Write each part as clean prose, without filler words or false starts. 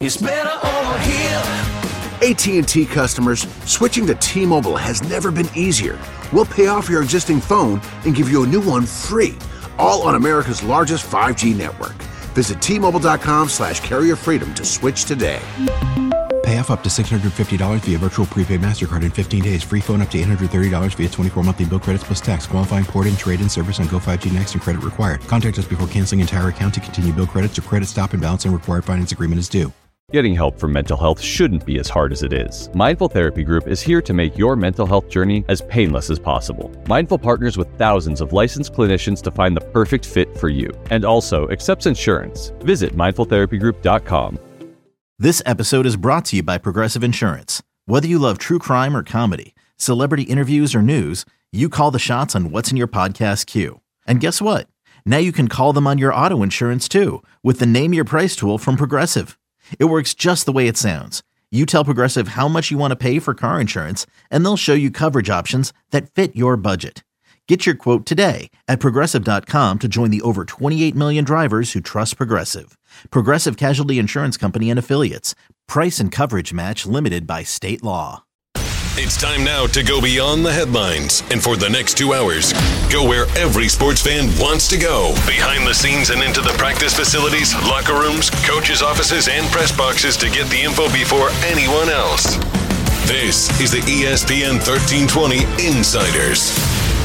It's better over here. AT&T customers, switching to T-Mobile has never been easier. We'll pay off your existing phone and give you a new one free, all on America's largest 5G network. Visit T-Mobile.com/carrier freedom to switch today. Pay off up to $650 via virtual prepaid MasterCard in 15 days. Free phone up to $830 via 24 monthly bill credits plus tax. Qualifying port-in, trade-in service on Go5G Next and credit required. Contact us before canceling entire account to continue bill credits or credit stop and balance and required finance agreement is due. Getting help for mental health shouldn't be as hard as it is. Mindful Therapy Group is here to make your mental health journey as painless as possible. Mindful partners with thousands of licensed clinicians to find the perfect fit for you, and also accepts insurance. Visit mindfultherapygroup.com. This episode is brought to you by Progressive Insurance. Whether you love true crime or comedy, celebrity interviews or news, you call the shots on what's in your podcast queue. And guess what? Now you can call them on your auto insurance too with the Name Your Price tool from Progressive. It works just the way it sounds. You tell Progressive how much you want to pay for car insurance, and they'll show you coverage options that fit your budget. Get your quote today at Progressive.com to join the over 28 million drivers who trust Progressive. Progressive Casualty Insurance Company and Affiliates. Price and coverage match limited by state law. It's time now to go beyond the headlines. And for the next 2 hours, go where every sports fan wants to go. Behind the scenes and into the practice facilities, locker rooms, coaches' offices, and press boxes to get the info before anyone else. This is the ESPN 1320 Insiders.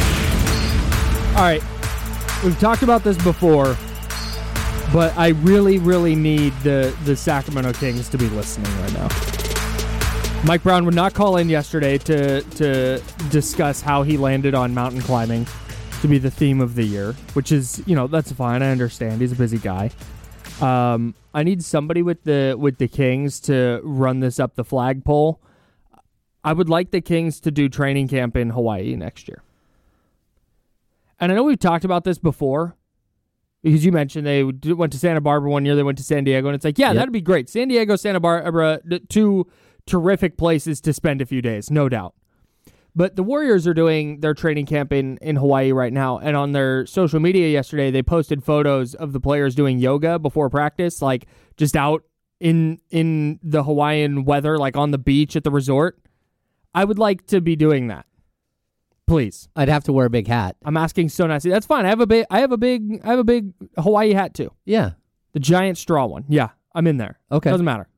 All right. We've talked about this before, but I really, really need the Sacramento Kings to be listening right now. Mike Brown would not call in yesterday to discuss how he landed on mountain climbing to be the theme of the year, which is, that's fine. I understand. He's a busy guy. I need somebody with the Kings to run this up the flagpole. I would like the Kings to do training camp in Hawaii next year. And I know we've talked about this before because you mentioned they went to Santa Barbara one year, they went to San Diego, and it's like, that'd be great. San Diego, Santa Barbara, two terrific places to spend a few days, no doubt. But the Warriors are doing their training camp in Hawaii right now, and on their social media yesterday, they posted photos of the players doing yoga before practice, like just out in the Hawaiian weather, like on the beach at the resort. I would like to be doing that. Please. I'd have to wear a big hat. I'm asking so nicely. That's fine. I have a big Hawaii hat too. Yeah. The giant straw one. Yeah, I'm in there. Okay. Doesn't matter.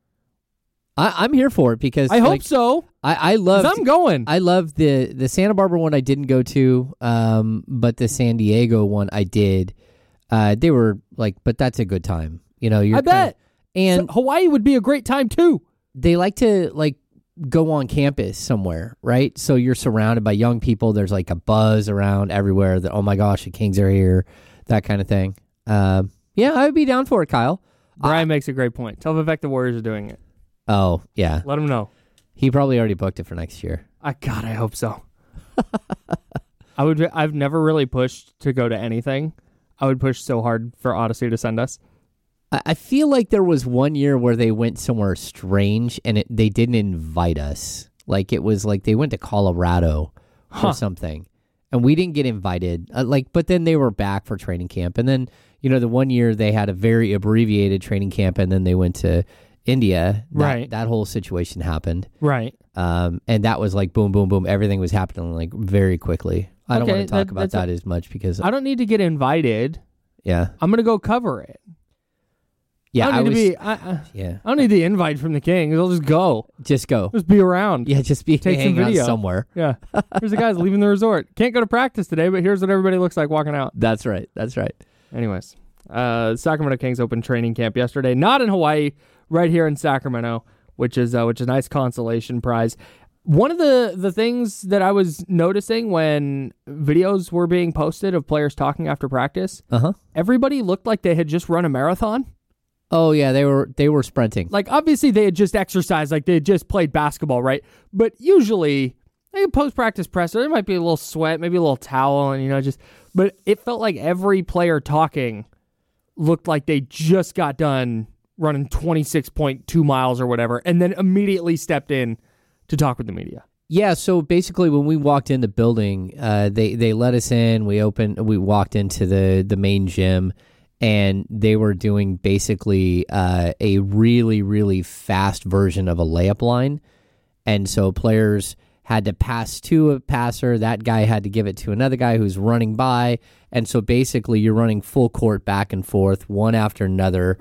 I'm here for it because I hope so. I love. I'm going. I love the Santa Barbara one. I didn't go to, but the San Diego one I did. They were like, but that's a good time. I bet. And so Hawaii would be a great time too. They like to go on campus somewhere, right? So you're surrounded by young people. There's like a buzz around everywhere that, oh my gosh, the Kings are here, that kind of thing. I would be down for it, Kyle. Brian makes a great point. Tell Vivek the Warriors are doing it. Oh, yeah. Let him know. He probably already booked it for next year. God, I hope so. I've never really pushed to go to anything. I would push so hard for Odyssey to send us. I feel like there was one year where they went somewhere strange and they didn't invite us. Like it was like they went to Colorado or something, and we didn't get invited. But then they were back for training camp, and then the one year they had a very abbreviated training camp, and then they went to India. That whole situation happened. Right. And that was like boom, boom, boom. Everything was happening like very quickly. I don't want to talk about that as much because I don't need to get invited. Yeah. I'm gonna go cover it. Yeah, I don't need the invite from the Kings. I'll just go. Just go. Just be around. Yeah, just take some video somewhere. Yeah. Here's the guys leaving the resort. Can't go to practice today, but here's what everybody looks like walking out. That's right. Anyways, Sacramento Kings opened training camp yesterday, not in Hawaii, right here in Sacramento, which is a nice consolation prize. One of the things that I was noticing when videos were being posted of players talking after practice, everybody looked like they had just run a marathon. Oh yeah, they were sprinting. Like obviously they had just exercised, like they had just played basketball, right? But usually, like post-practice presser, there might be a little sweat, maybe a little towel, and but it felt like every player talking looked like they just got done running 26.2 miles or whatever, and then immediately stepped in to talk with the media. Yeah, so basically when we walked in the building, they let us in, we walked into the main gym, and they were doing basically a really, really fast version of a layup line. And so players had to pass to a passer. That guy had to give it to another guy who's running by. And so basically you're running full court back and forth, one after another,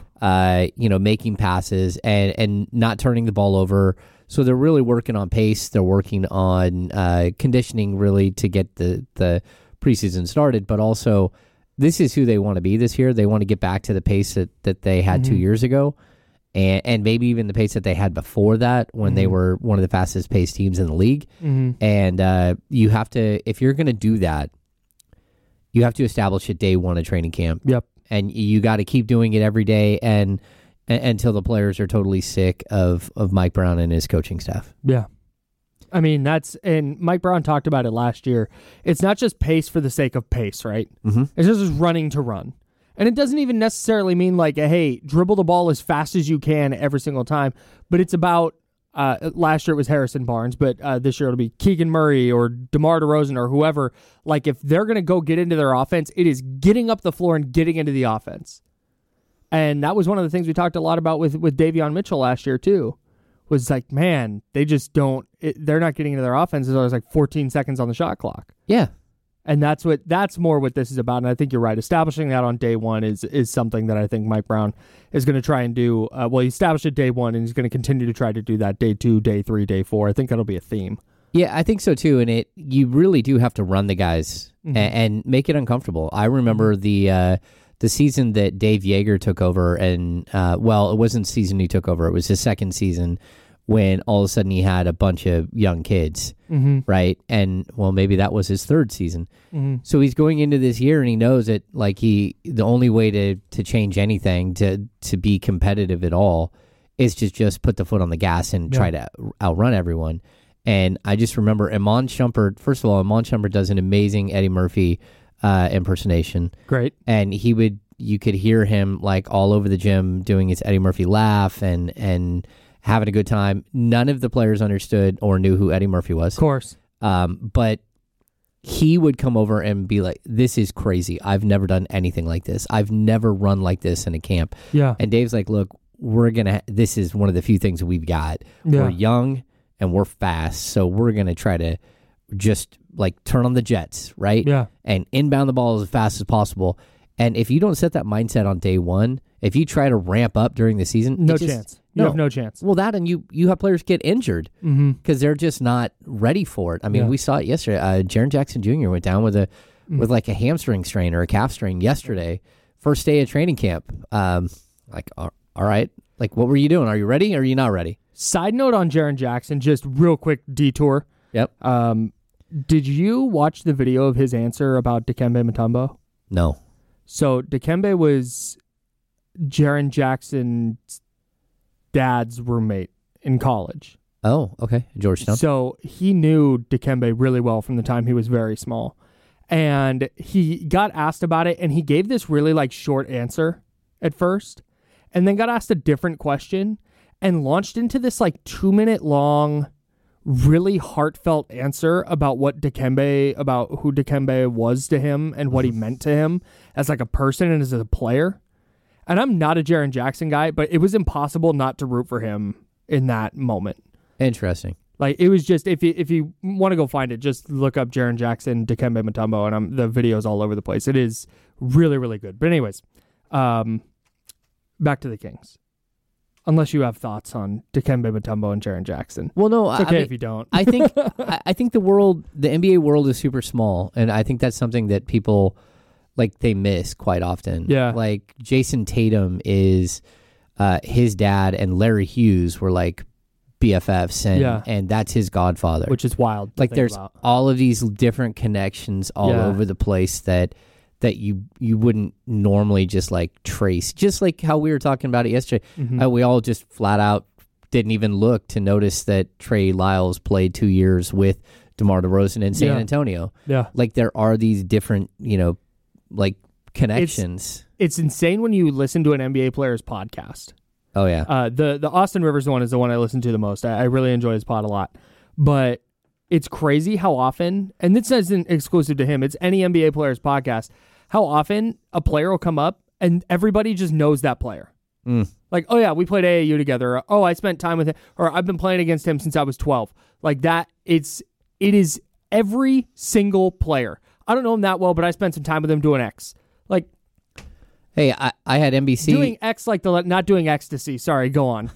making passes and not turning the ball over. So they're really working on pace. They're working on conditioning really to get the preseason started. But also, this is who they want to be this year. They want to get back to the pace that they had 2 years ago. And maybe even the pace that they had before that when they were one of the fastest paced teams in the league. And you have to, if you're going to do that, you have to establish it day one of training camp. Yep. And you got to keep doing it every day and until the players are totally sick of Mike Brown and his coaching staff. Yeah. I mean, and Mike Brown talked about it last year. It's not just pace for the sake of pace, right? It's just running to run. And it doesn't even necessarily mean like, hey, dribble the ball as fast as you can every single time. But it's about, last year it was Harrison Barnes, but this year it'll be Keegan Murray or DeMar DeRozan or whoever. Like, if they're going to go get into their offense, it is getting up the floor and getting into the offense. And that was one of the things we talked a lot about with Davion Mitchell last year, too. Was like, man, they just don't, they're not getting into their offense until there's like 14 seconds on the shot clock. Yeah. And that's more what this is about. And I think you're right. Establishing that on day one is something that I think Mike Brown is going to try and do. He established it day one, and he's going to continue to try to do that day 2, day 3, day 4. I think that'll be a theme. Yeah, I think so too. And you really do have to run the guys and make it uncomfortable. I remember the season that Dave Yeager took over, and it wasn't the season he took over. It was his second season when all of a sudden he had a bunch of young kids, right? And, maybe that was his third season. So he's going into this year, and he knows that like the only way to change anything, to be competitive at all, is to just put the foot on the gas and try to outrun everyone. And I just remember Iman Shumpert. First of all, Iman Shumpert does an amazing Eddie Murphy impersonation. Great. And you could hear him like all over the gym doing his Eddie Murphy laugh and having a good time. None of the players understood or knew who Eddie Murphy was. Of course. But he would come over and be like, this is crazy. I've never done anything like this. I've never run like this in a camp. Yeah. And Dave's like, look, this is one of the few things we've got. Yeah. We're young and we're fast, so we're going to try to just like turn on the jets, right? Yeah. And inbound the ball as fast as possible. And if you don't set that mindset on day one, if you try to ramp up during the season, no chance. You have no chance. Well, that and you have players get injured because they're just not ready for it. I mean, we saw it yesterday. Jaren Jackson Jr. went down with like a hamstring strain or a calf strain yesterday, first day of training camp. Like, all right, like what were you doing? Are you ready or are you not ready? Side note on Jaren Jackson, just real quick detour. Yep. Did you watch the video of his answer about Dikembe Mutombo? No. So Dikembe was Jaren Jackson's dad's roommate in college. Oh, okay. Georgetown. So he knew Dikembe really well from the time he was very small. And he got asked about it, and he gave this really like short answer at first, and then got asked a different question and launched into this like 2-minute long, really heartfelt answer about who Dikembe was to him and what he meant to him as like a person and as a player. And I'm not a Jaren Jackson guy, but it was impossible not to root for him in that moment. Interesting. Like, it was just, if you want to go find it, just look up Jaren Jackson, Dikembe Mutombo, and the video's all over the place. It is really, really good. But anyways, back to the Kings. Unless you have thoughts on Dikembe Mutombo and Jaren Jackson. Well, no, it's okay if you don't. I think I think the NBA world is super small, and I think that's something that people like they miss quite often. Yeah, like Jason Tatum is his dad and Larry Hughes were like BFFs, and that's his godfather, which is wild. Like there's all of these different connections all over the place that you wouldn't normally just like trace. Just like how we were talking about it yesterday. We all just flat out didn't even look to notice that Trey Lyles played 2 years with DeMar DeRozan in San Antonio. Yeah. Like there are these different, like connections. It's insane when you listen to an NBA player's podcast. Oh, yeah. The Austin Rivers one is the one I listen to the most. I really enjoy his pod a lot. But it's crazy how often, and this isn't exclusive to him, it's any NBA player's podcast, how often a player will come up and everybody just knows that player. Like, oh yeah, we played AAU together. Or, oh, I spent time with him, or I've been playing against him since I was 12. Like that, it is every single player. I don't know him that well, but I spent some time with him doing X. Like, hey, I had NBC doing X, like not doing ecstasy. Sorry, go on.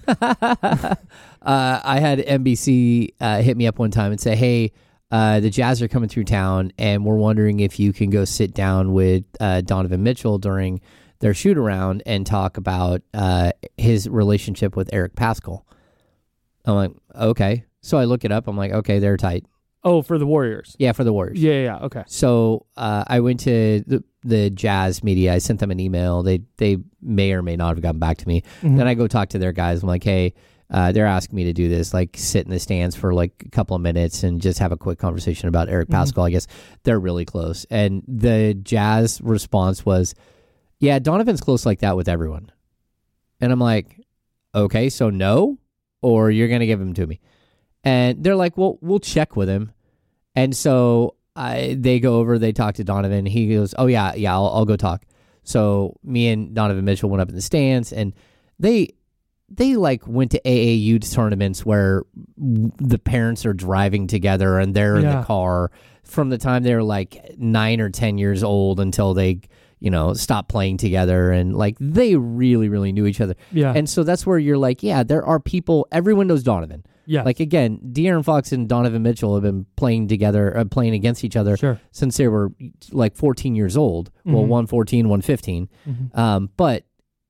I had NBC hit me up one time and say, hey, the Jazz are coming through town, and we're wondering if you can go sit down with Donovan Mitchell during their shoot around and talk about his relationship with Eric Paschall. I'm like, okay. So I look it up. I'm like, okay, they're tight. Oh, for the Warriors. Yeah, for the Warriors. Yeah. Okay. So I went to the Jazz media. I sent them an email. They may or may not have gotten back to me. Then I go talk to their guys. I'm like, hey, they're asking me to do this, like sit in the stands for like a couple of minutes and just have a quick conversation about Eric Paschall. I guess they're really close. And the Jazz response was, yeah, Donovan's close like that with everyone. And I'm like, okay, so no, or you're going to give him to me? And they're like, well, we'll check with him. And so they go over, they talk to Donovan. He goes, oh, yeah, I'll go talk. So me and Donovan Mitchell went up in the stands, and they like went to AAU tournaments where the parents are driving together and they're in the car from the time they're like 9 or 10 years old until they, stop playing together. And like they really, really knew each other. Yeah. And so that's where you're like, yeah, there are people, everyone knows Donovan. Yeah. Like, again, De'Aaron Fox and Donovan Mitchell have been playing together, playing against each other since they were like 14 years old. Well, one 14, one 15. But,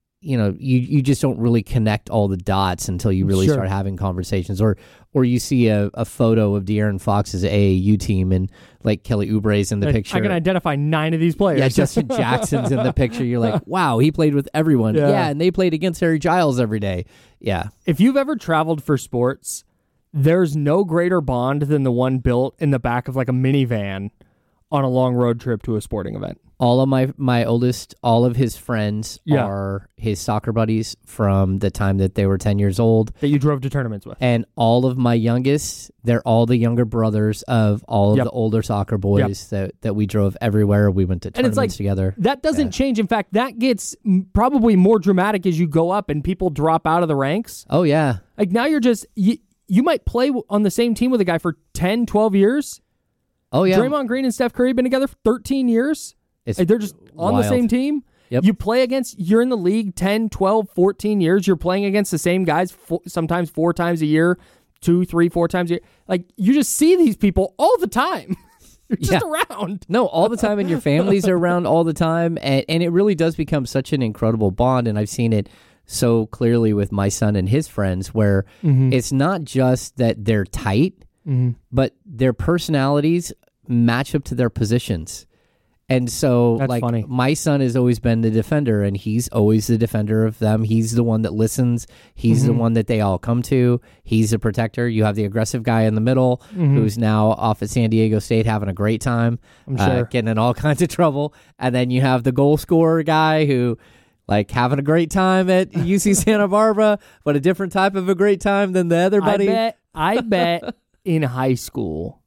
you just don't really connect all the dots until you really start having conversations. Or you see a photo of De'Aaron Fox's AAU team and like Kelly Oubre's in the picture. I can identify 9 of these players. Yeah, Justin Jackson's in the picture. You're like, wow, he played with everyone. Yeah, and they played against Harry Giles every day. Yeah. If you've ever traveled for sports, there's no greater bond than the one built in the back of like a minivan on a long road trip to a sporting event. All of my oldest, all of his friends are his soccer buddies from the time that they were 10 years old. That you drove to tournaments with. And all of my youngest, they're all the younger brothers of all of the older soccer boys that we drove everywhere. We went to tournaments together. That doesn't change. In fact, that gets probably more dramatic as you go up and people drop out of the ranks. Oh, yeah. Like now you're just, you might play on the same team with a guy for 10, 12 years. Oh, yeah. Draymond Green and Steph Curry have been together for 13 years. Like they're just on the same team. Yep. You play against, you're in the league 10, 12, 14 years. You're playing against the same guys sometimes 4 times a year, 2, 3, 4 times a year. Like you just see these people all the time. You're just around. No, all the time, and your families are around all the time. And it really does become such an incredible bond. And I've seen it so clearly with my son and his friends where it's not just that they're tight, but their personalities match up to their positions. And so, that's funny. My son has always been the defender, and he's always the defender of them. He's the one that listens. He's the one that they all come to. He's the protector. You have the aggressive guy in the middle who's now off at San Diego State having a great time, getting in all kinds of trouble. And then you have the goal scorer guy who, like, having a great time at UC Santa Barbara, but a different type of a great time than the other buddy. I bet in high school,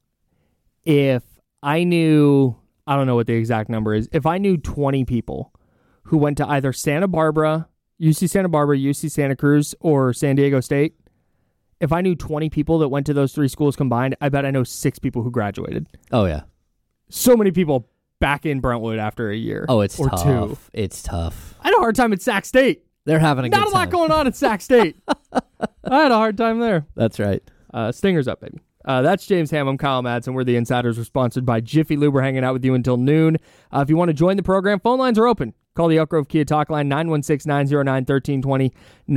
if I knew... I don't know what the exact number is. If I knew 20 people who went to either Santa Barbara, UC Santa Cruz, or San Diego State, if I knew 20 people that went to those 3 schools combined, I bet I know 6 people who graduated. Oh, yeah. So many people back in Brentwood after a year. Oh, it's tough. 2. It's tough. I had a hard time at Sac State. They're having a good time. Not a lot going on at Sac State. I had a hard time there. That's right. Stingers up, baby. That's James Ham. I'm Kyle Madsen. We're the Insiders. We're sponsored by Jiffy Lube. We're hanging out with you until noon. If you want to join the program, phone lines are open. Call the Elk Grove Kia Talk line, 916-909-1320.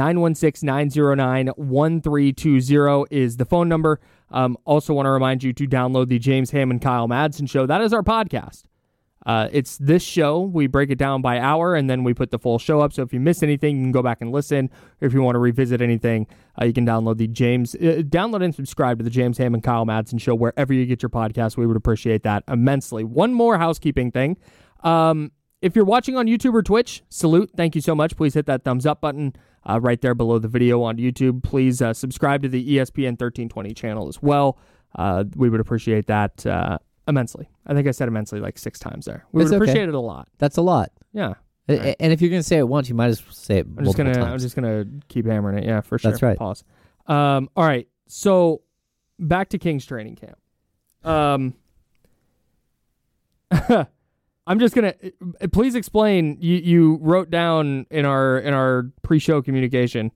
916-909-1320 is the phone number. Also want to remind you to download the James Ham and Kyle Madsen Show. That is our podcast. It's this show. We break it down by hour, and then we put the full show up. So if you miss anything, you can go back and listen. Or if you want to revisit anything, you can download download and subscribe to the James Ham and Kyle Madsen Show wherever you get your podcast. We would appreciate that immensely. One more housekeeping thing. If you're watching on YouTube or Twitch, salute. Thank you so much. Please hit that thumbs up button right there below the video on YouTube. Please subscribe to the ESPN 1320 channel as well. We would appreciate that immensely. I think I said immensely like 6 times there. We would appreciate it a lot. That's a lot. Yeah. Right. And if you're going to say it once, you might as well say it multiple times. I'm just gonna keep hammering it. Yeah, for sure. That's right. Pause. All right. So back to Kings training camp. I'm just gonna please explain. You wrote down in our pre-show communication.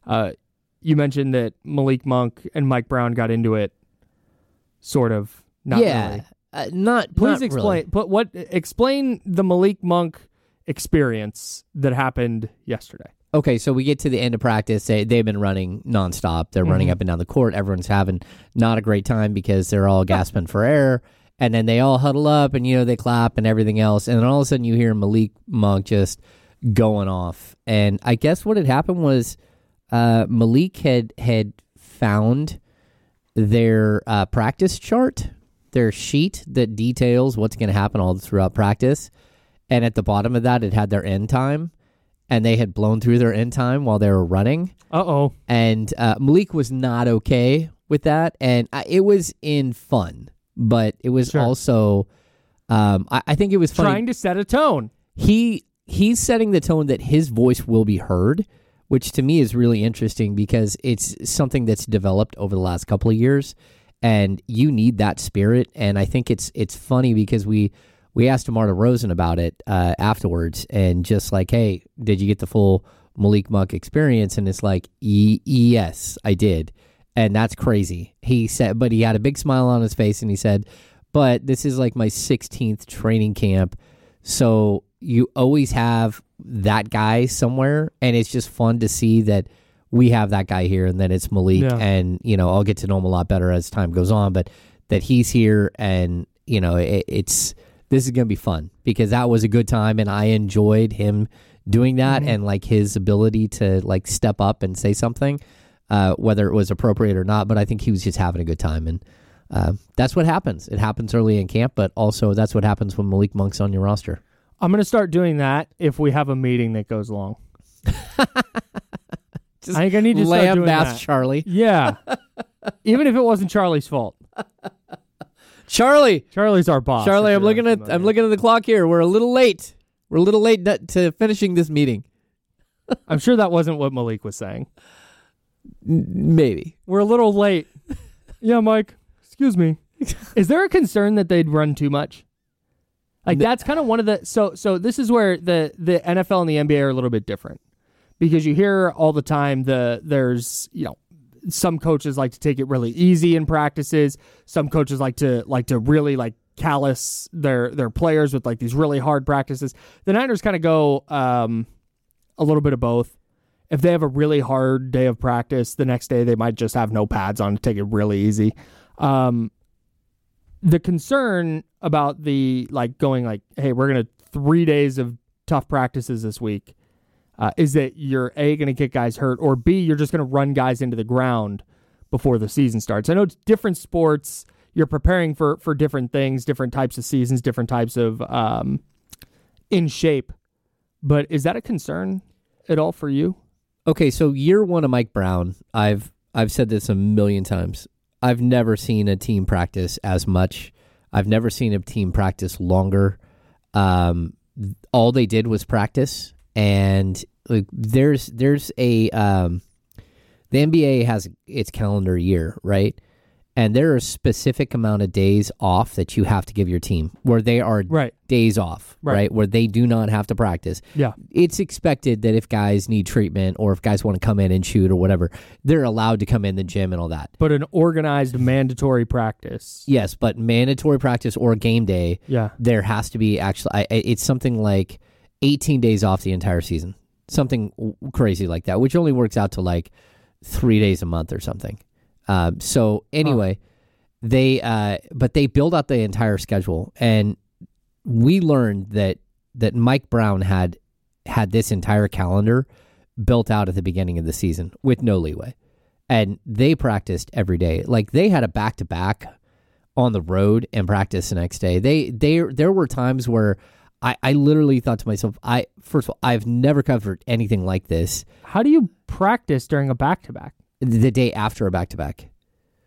You mentioned that Malik Monk and Mike Brown got into it. Sort of. Not really. Please explain. Really. Explain the Malik Monk experience that happened yesterday. Okay, so we get to the end of practice. They've been running nonstop. They're running up and down the court. Everyone's having not a great time because they're all gasping for air. And then they all huddle up and, they clap and everything else. And then all of a sudden you hear Malik Monk just going off. And I guess what had happened was Malik had found their practice chart, their sheet that details what's going to happen all throughout practice. And at the bottom of that, it had their end time. And they had blown through their end time while they were running. Uh-oh. And Malik was not okay with that. And it was in fun. But it was also, I think it was funny. Trying to set a tone. He's setting the tone that his voice will be heard, which to me is really interesting because it's something that's developed over the last couple of years, and you need that spirit. And I think it's funny because we asked DeMar DeRozan about it afterwards, and just like, hey, did you get the full Malik Monk experience? And it's like, yes, I did. And that's crazy. He said, but he had a big smile on his face, and he said, but this is like my 16th training camp. So you always have that guy somewhere, and it's just fun to see that we have that guy here, and then it's Malik. Yeah. And, I'll get to know him a lot better as time goes on, but that he's here, and, this is going to be fun because that was a good time, and I enjoyed him doing that and like his ability to like step up and say something. Whether it was appropriate or not, but I think he was just having a good time, and that's what happens. It happens early in camp, but also that's what happens when Malik Monk's on your roster. I'm going to start doing that if we have a meeting that goes long. I think I need to start doing that. Charlie. Yeah. Even if it wasn't Charlie's fault. Charlie's our boss. Charlie, I'm looking at the clock here. We're a little late. To finishing this meeting. I'm sure that wasn't what Malik was saying. Maybe. We're a little late. Yeah, Mike. Excuse me. Is there a concern that they'd run too much? Like, that's kind of one of the... So this is where the NFL and the NBA are a little bit different. Because you hear all the time there's, some coaches like to take it really easy in practices. Some coaches like to really like callous their players with like these really hard practices. The Niners kind of go a little bit of both. If they have a really hard day of practice, the next day they might just have no pads on to take it really easy. The concern about the going like, hey, we're going to 3 days of tough practices this week is that you're A, going to get guys hurt, or B, you're just going to run guys into the ground before the season starts. I know it's different sports. You're preparing for different things, different types of seasons, different types of in shape. But is that a concern at all for you? Okay, so year one of Mike Brown, I've said this a million times. I've never seen a team practice as much. I've never seen a team practice longer. All they did was practice, and like there's a the NBA has its calendar year, right? And there are a specific amount of days off that you have to give your team where they are days off, right? Where they do not have to practice. Yeah. It's expected that if guys need treatment or if guys want to come in and shoot or whatever, they're allowed to come in the gym and all that. But an organized mandatory practice. Yes, but mandatory practice or game day, there has to be actually, it's something like 18 days off the entire season. Something crazy like that, which only works out to like 3 days a month or something. So anyway, they build out the entire schedule, and we learned that Mike Brown had this entire calendar built out at the beginning of the season with no leeway, and they practiced every day. Like they had a back-to-back on the road and practice the next day. There were times where I literally thought to myself, first of all, I've never covered anything like this. How do you practice during a back-to-back? The day after a back-to-back.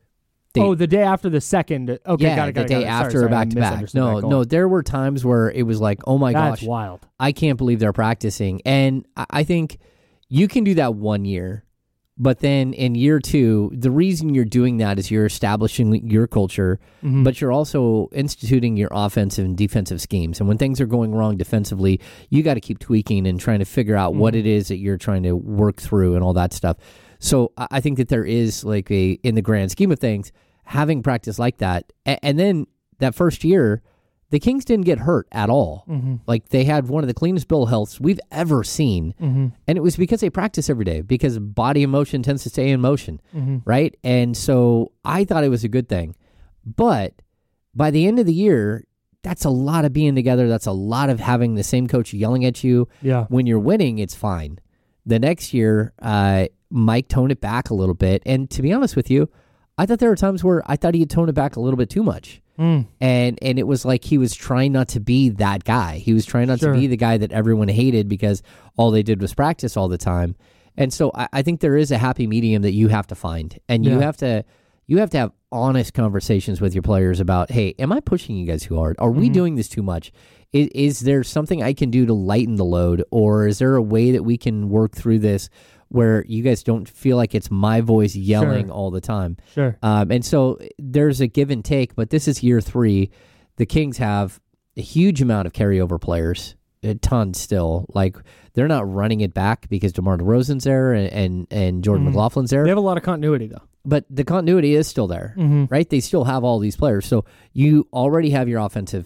the day after the second. Okay, yeah, got it. the day after sorry, back to back. No, there were times where it was like, oh my That's gosh, wild. I can't believe they're practicing. And I think you can do that 1 year, but then in year 2, the reason you're doing that is you're establishing your culture, but you're also instituting your offensive and defensive schemes. And when things are going wrong defensively, you got to keep tweaking and trying to figure out what it is that you're trying to work through and all that stuff. So I think that there is like in the grand scheme of things, having practice like that. And then that first year, the Kings didn't get hurt at all. Like they had one of the cleanest bill of healths we've ever seen. And it was because they practice every day, because body in motion tends to stay in motion, right? And so I thought it was a good thing. But by the end of the year, that's a lot of being together. That's a lot of having the same coach yelling at you. Yeah. When you're winning, it's fine. The next year, Mike toned it back a little bit. And to be honest with you, I thought there were times where I thought he had toned it back a little bit too much. And it was like he was trying not to be that guy. He was trying not to be the guy that everyone hated because all they did was practice all the time. And so I think there is a happy medium that you have to find. And you have to have honest conversations with your players about, hey, am I pushing you guys too hard? Are we doing this too much? Is there something I can do to lighten the load? Or is there a way that we can work through this where you guys don't feel like it's my voice yelling all the time? Sure. And so there's a give and take, but this is year 3. The Kings have a huge amount of carryover players, a ton still. Like, they're not running it back because DeMar DeRozan's there and Jordan McLaughlin's there. They have a lot of continuity, though. But the continuity is still there, right? They still have all these players. So you already have your offensive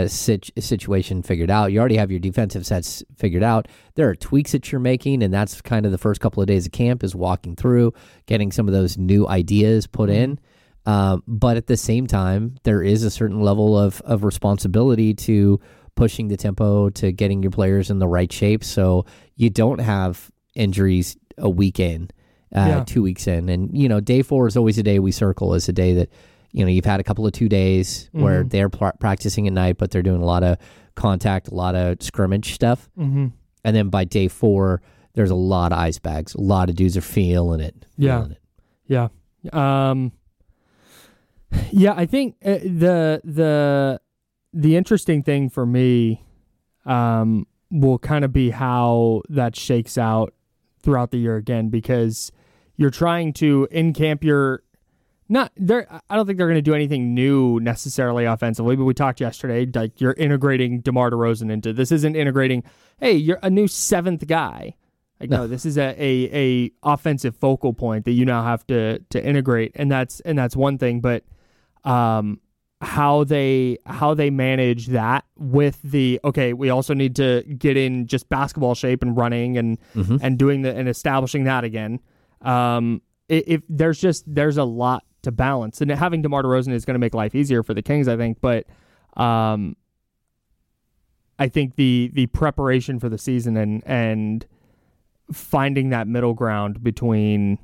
situation figured out. You already have your defensive sets figured out. There are tweaks that you're making, and that's kind of the first couple of days of camp is walking through, getting some of those new ideas put in. But at the same time, there is a certain level of responsibility to pushing the tempo, to getting your players in the right shape so you don't have injuries a week in. 2 weeks in. And, day 4 is always a day we circle as a day that, you've had a couple of 2 days where they're practicing at night, but they're doing a lot of contact, a lot of scrimmage stuff. And then by day 4, there's a lot of ice bags. A lot of dudes are feeling it. Yeah. I think the interesting thing for me will kind of be how that shakes out throughout the year again, because you're trying to in camp. You're not there. I don't think they're going to do anything new necessarily offensively, but we talked yesterday, like you're integrating DeMar DeRozan into this. Isn't integrating, hey, you're a new 7th guy. Like, no, this is a offensive focal point that you now have to integrate. And that's one thing, but how they manage that with the, okay, we also need to get in just basketball shape and running and doing and establishing that again. If there's a lot to balance, and having DeMar DeRozan is going to make life easier for the Kings, I think. But I think the preparation for the season and finding that middle ground between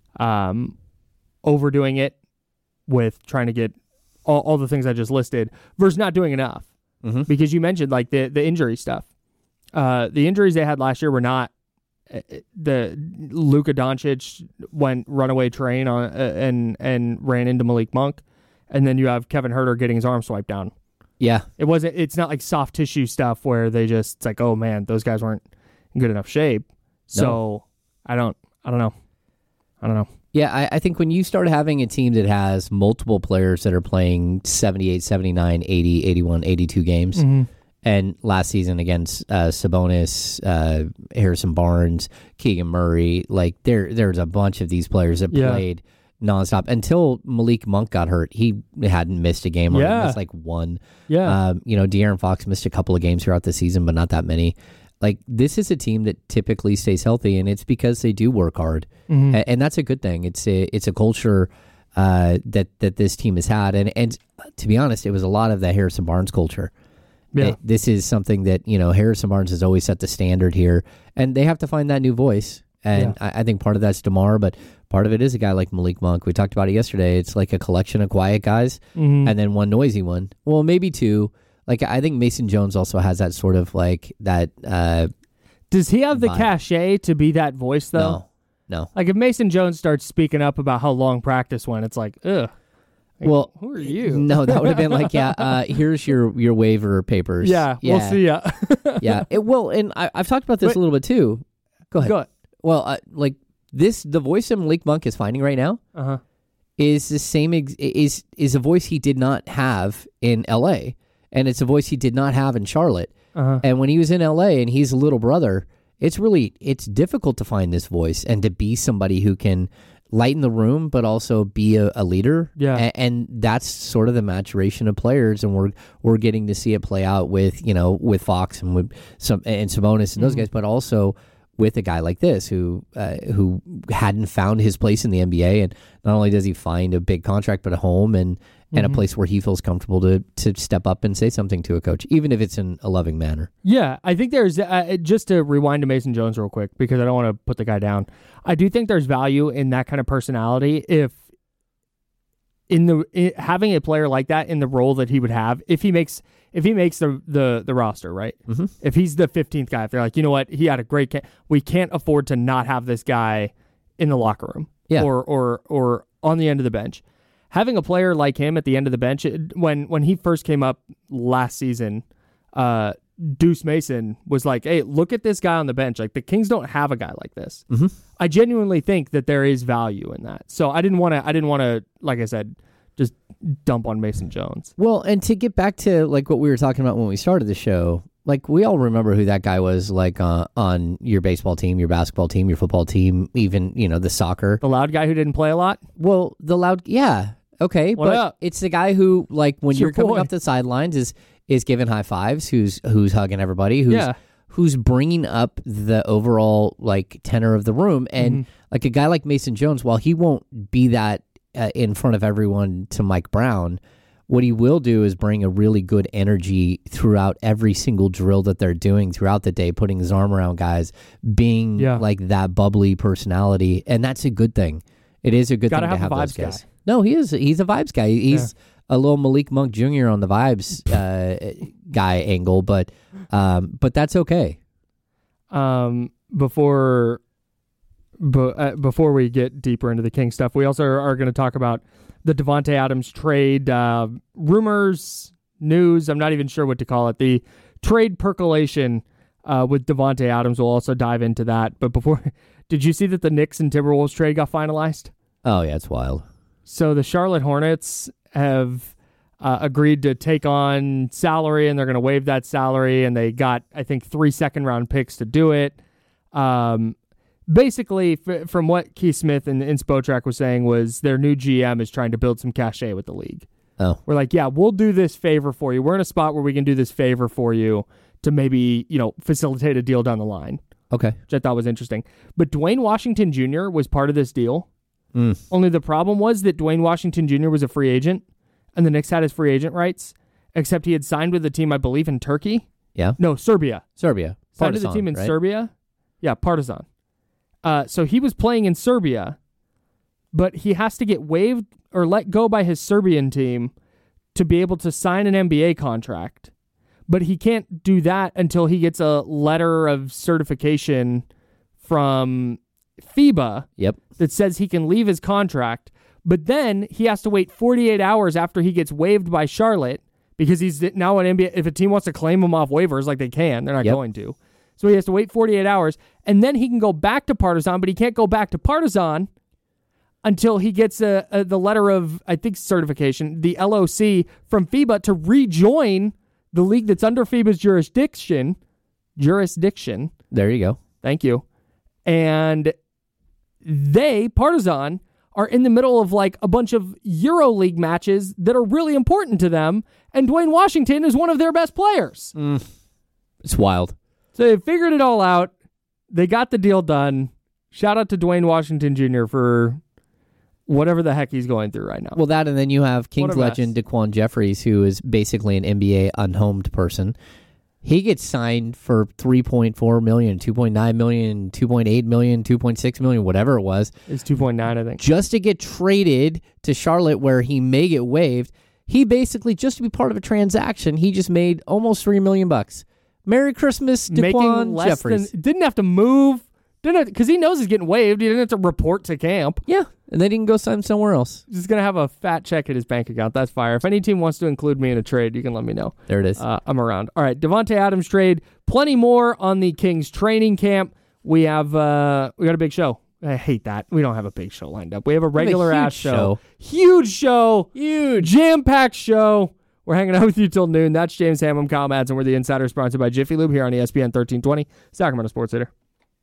overdoing it with trying to get all the things I just listed versus not doing enough. Because you mentioned like the injury stuff. The injuries they had last year were not the Luka Doncic went runaway train on and ran into Malik Monk, and then you have Kevin Huerter getting his arm swiped down. Yeah, it's not like soft tissue stuff where it's like, oh man, those guys weren't in good enough shape. So I don't know. Yeah, I think when you start having a team that has multiple players that are playing 78, 79, 80, 81, 82 games, and last season against Sabonis, Harrison Barnes, Keegan Murray, like there's a bunch of these players that played nonstop until Malik Monk got hurt. He hadn't missed a game, or he missed like one. De'Aaron Fox missed a couple of games throughout the season, but not that many. Like, this is a team that typically stays healthy, and it's because they do work hard, and that's a good thing. It's a culture that this team has had, and to be honest, it was a lot of that Harrison Barnes culture. Yeah. This is something that Harrison Barnes has always set the standard here, and they have to find that new voice. And I think part of that's DeMar, but part of it is a guy like Malik Monk. We talked about it yesterday. It's like a collection of quiet guys, and then one noisy one. Well, maybe two. Like, I think Mason Jones also has that sort of like that. Does he have the cachet to be that voice, though? No. Like, if Mason Jones starts speaking up about how long practice went, it's like, ugh. Like, Well, who are you? No, that would have been like, here's your waiver papers. Yeah, we'll see ya. Yeah. And I've talked about this a little bit too. Go ahead. Well, the voice that Malik Monk is finding right now is the same, is a voice he did not have in L.A., and it's a voice he did not have in Charlotte. And when he was in L.A. and he's a little brother, it's difficult to find this voice and to be somebody who can lighten the room, but also be a leader. Yeah. And that's sort of the maturation of players, and we're getting to see it play out with Fox and with Sabonis and those guys, but also with a guy like this who hadn't found his place in the NBA, and not only does he find a big contract, but a home and a place where he feels comfortable to step up and say something to a coach, even if it's in a loving manner. Yeah, I think there's, just to rewind to Mason Jones real quick, because I don't want to put the guy down. I do think there's value in that kind of personality having a player like that in the role that he would have if he makes the roster, right? Mm-hmm. If he's the 15th guy, if they're like, you know what, he had a great we can't afford to not have this guy in the locker room or on the end of the bench. Having a player like him at the end of the bench, when he first came up last season, Deuce Mason was like, hey, look at this guy on the bench. Like, the Kings don't have a guy like this. Mm-hmm. I genuinely think that there is value in that. So I didn't want to, like I said, just dump on Mason Jones. Well, and to get back to like what we were talking about when we started the show, like we all remember who that guy was, like on your baseball team, your basketball team, your football team, even, the soccer. The loud guy who didn't play a lot? Well, okay, what but up? It's the guy who, like, when It's you're your coming boy. off the sidelines, is giving high fives, who's hugging everybody, who's bringing up the overall like tenor of the room, and like a guy like Mason Jones, while he won't be that in front of everyone to Mike Brown, what he will do is bring a really good energy throughout every single drill that they're doing throughout the day, putting his arm around guys, being like that bubbly personality, and that's a good thing. It is a good thing to have those guys. Guy. No, he is. He's a vibes guy. He's a little Malik Monk Jr. on the vibes guy angle, but that's okay. Before we get deeper into the King stuff, we also are going to talk about the Davante Adams trade rumors, news. I'm not even sure what to call it. The trade percolation with Davante Adams. We'll also dive into that. But before, did you see that the Knicks and Timberwolves trade got finalized? Oh yeah, it's wild. So the Charlotte Hornets have agreed to take on salary, and they're going to waive that salary, and they got, I think, 3 second-round picks to do it. Basically, from what Keith Smith and Spotrac was saying, was their new GM is trying to build some cachet with the league. Oh. We're like, yeah, we'll do this favor for you. We're in a spot where we can do this favor for you to maybe, facilitate a deal down the line. Okay. Which I thought was interesting. But Dwayne Washington Jr. was part of this deal. Only the problem was that Dwayne Washington Jr. was a free agent, and the Knicks had his free agent rights, except he had signed with a team, I believe, in Turkey. Yeah. No, Serbia. Signed with a team in right? Serbia. Yeah, Partizan. So he was playing in Serbia, but he has to get waived or let go by his Serbian team to be able to sign an NBA contract. But he can't do that until he gets a letter of certification from FIBA that says he can leave his contract. But then he has to wait 48 hours after he gets waived by Charlotte, because he's now an NBA. If a team wants to claim him off waivers, like they can, they're not going to. So he has to wait 48 hours, and then he can go back to Partizan, but he can't go back to Partizan until he gets the letter of, I think, certification, the LOC from FIBA to rejoin the league that's under FIBA's jurisdiction. There you go. Thank you. And Partizan, are in the middle of like a bunch of EuroLeague matches that are really important to them, and Dwayne Washington is one of their best players. It's wild. So they figured it all out. They got the deal done. Shout out to Dwayne Washington Jr. for whatever the heck he's going through right now. Well, that, and then you have Kings legend Daquan Jeffries, who is basically an NBA unhomed person. He gets signed for $3.4 million, $2.9 million, $2.8 million, $2.6 million, whatever it was. It's 2.9, I think. Just to get traded to Charlotte, where he may get waived. He basically, just to be part of a transaction, he just made almost $3 million. Merry Christmas, Daquan Jeffries. Didn't have to move Because he knows he's getting waived. He didn't have to report to camp. Yeah, and then he can go sign somewhere else. He's going to have a fat check in his bank account. That's fire. If any team wants to include me in a trade, you can let me know. There it is. I'm around. All right, Devontae Adams trade. Plenty more on the Kings training camp. We got a big show. I hate that. We don't have a big show lined up. We have a regular ass show. Huge show. Huge. Jam-packed show. We're hanging out with you till noon. That's James Ham. I'm Kyle Madsen. We're the Insider, sponsored by Jiffy Lube here on ESPN 1320, Sacramento Sports Leader.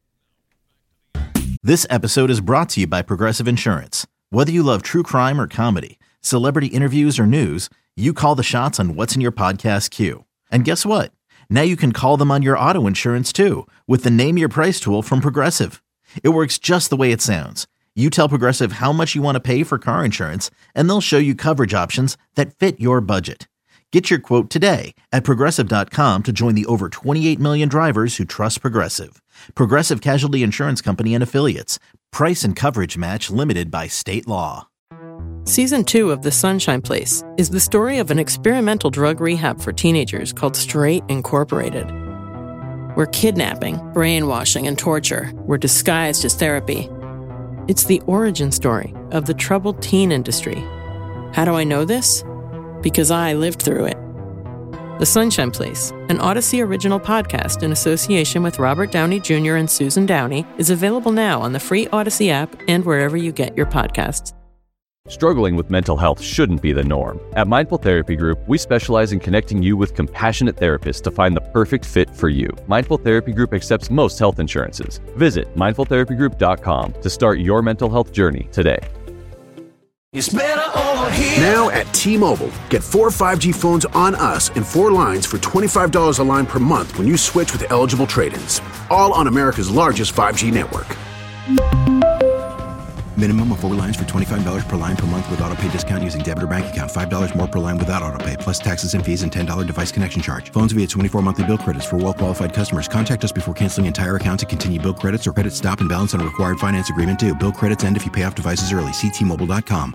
This episode is brought to you by Progressive Insurance. Whether you love true crime or comedy, celebrity interviews or news, you call the shots on what's in your podcast queue. And guess what? Now you can call them on your auto insurance too with the Name Your Price tool from Progressive. It works just the way it sounds. You tell Progressive how much you want to pay for car insurance, and they'll show you coverage options that fit your budget. Get your quote today at Progressive.com to join the over 28 million drivers who trust Progressive. Progressive Casualty Insurance Company and Affiliates. Price and coverage match limited by state law. Season 2 of The Sunshine Place is the story of an experimental drug rehab for teenagers called Straight Incorporated, where kidnapping, brainwashing, and torture were disguised as therapy. It's the origin story of the troubled teen industry. How do I know this? Because I lived through it. The Sunshine Place, an Odyssey original podcast in association with Robert Downey Jr. and Susan Downey, is available now on the free Odyssey app and wherever you get your podcasts. Struggling with mental health shouldn't be the norm. At Mindful Therapy Group, we specialize in connecting you with compassionate therapists to find the perfect fit for you. Mindful Therapy Group accepts most health insurances. Visit mindfultherapygroup.com to start your mental health journey today. It's better over here. Now at T-Mobile, get 4 5G phones on us and 4 lines for $25 a line per month when you switch with eligible trade-ins. All on America's largest 5G network. Minimum of 4 lines for $25 per line per month with autopay discount using debit or bank account. $5 more per line without autopay, plus taxes and fees and $10 device connection charge. Phones via 24 monthly bill credits for well-qualified customers. Contact us before canceling entire account to continue bill credits or credit stop and balance on a required finance agreement due. Bill credits end if you pay off devices early. See T-Mobile.com.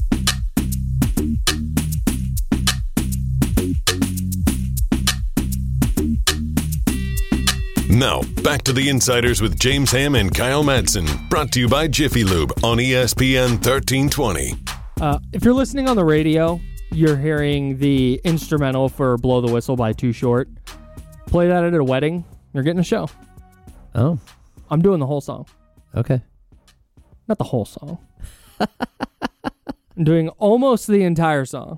Now, back to the Insiders with James Ham and Kyle Madsen. Brought to you by Jiffy Lube on ESPN 1320. If you're listening on the radio, you're hearing the instrumental for Blow the Whistle by Too Short. Play that at a wedding, you're getting a show. Oh. I'm doing the whole song. Okay. Not the whole song. I'm doing almost the entire song.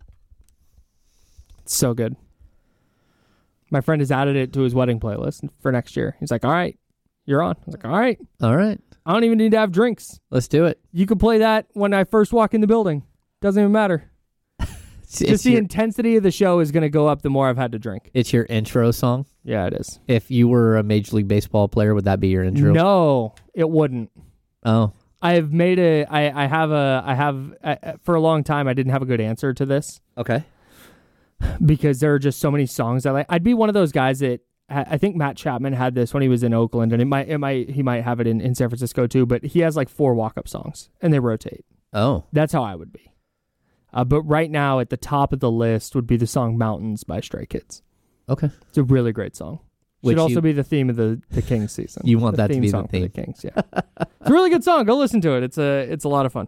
It's so good. My friend has added it to his wedding playlist for next year. He's like, all right, you're on. I was like, all right. All right. I don't even need to have drinks. Let's do it. You can play that when I first walk in the building. Doesn't even matter. Just the intensity of the show is going to go up the more I've had to drink. It's your intro song? Yeah, it is. If you were a Major League Baseball player, would that be your intro? No, it wouldn't. Oh. I have made for a long time, I didn't have a good answer to this. Okay. Because there are just so many songs I like. I'd be one of those guys that, I think Matt Chapman had this when he was in Oakland, and he might have it in San Francisco too, but he has like 4 walk-up songs, and they rotate. Oh. That's how I would be. But right now, at the top of the list would be the song Mountains by Stray Kids. Okay. It's a really great song. Should also be the theme of the Kings season. You want that to be song the theme? For the Kings, yeah. It's a really good song. Go listen to it. It's a lot of fun.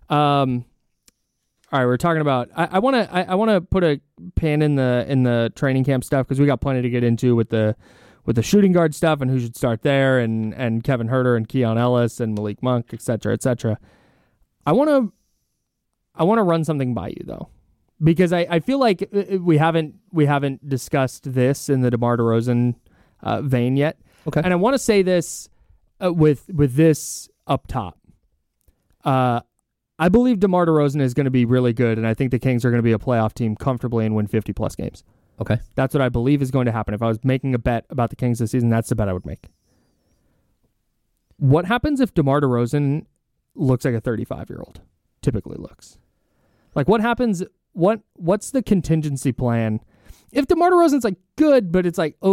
All right, we're talking about. I want to put a pin in the training camp stuff because we got plenty to get into with the shooting guard stuff and who should start there and Kevin Huerter and Keon Ellis and Malik Monk, et cetera, et cetera. I want to run something by you though, because I feel like we haven't discussed this in the DeMar DeRozan vein yet. Okay, and I want to say this with this up top. I believe DeMar DeRozan is going to be really good, and I think the Kings are going to be a playoff team comfortably and win 50-plus games. Okay. That's what I believe is going to happen. If I was making a bet about the Kings this season, that's the bet I would make. What happens if DeMar DeRozan looks like a 35-year-old typically looks? Like, what happens? What's the contingency plan? If DeMar DeRozan's, like, good, but it's like,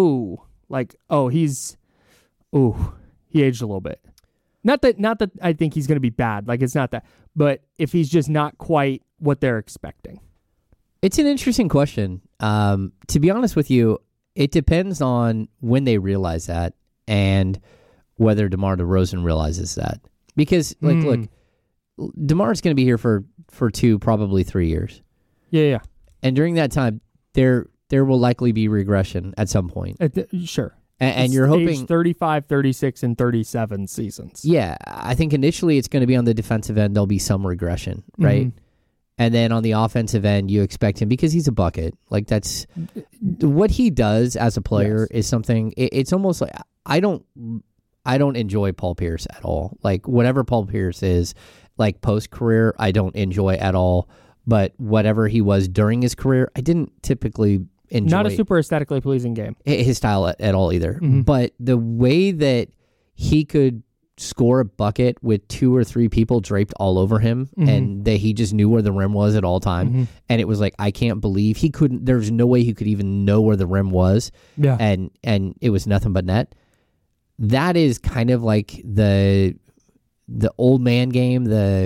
he aged a little bit. Not that I think he's going to be bad. Like, it's not that. But if he's just not quite what they're expecting. It's an interesting question. To be honest with you, it depends on when they realize that and whether DeMar DeRozan realizes that. Because, look, DeMar's going to be here for 2, probably 3 years. Yeah. And during that time, there will likely be regression at some point. Sure. And you're hoping... age 35, 36, and 37 seasons. Yeah. I think initially it's going to be on the defensive end. There'll be some regression, right? Mm-hmm. And then on the offensive end, you expect him, because he's a bucket. Like, that's... What he does as a player is something... It's almost like... I don't enjoy Paul Pierce at all. Like, whatever Paul Pierce is, like, post-career, I don't enjoy at all. But whatever he was during his career, I didn't typically enjoy. Not a super aesthetically pleasing game. His style at all either. Mm-hmm. But the way that he could score a bucket with 2 or 3 people draped all over him, and that he just knew where the rim was at all time. And it was like, I can't believe he couldn't... There's no way he could even know where the rim was. Yeah. And it was nothing but net. That is kind of like the old man game,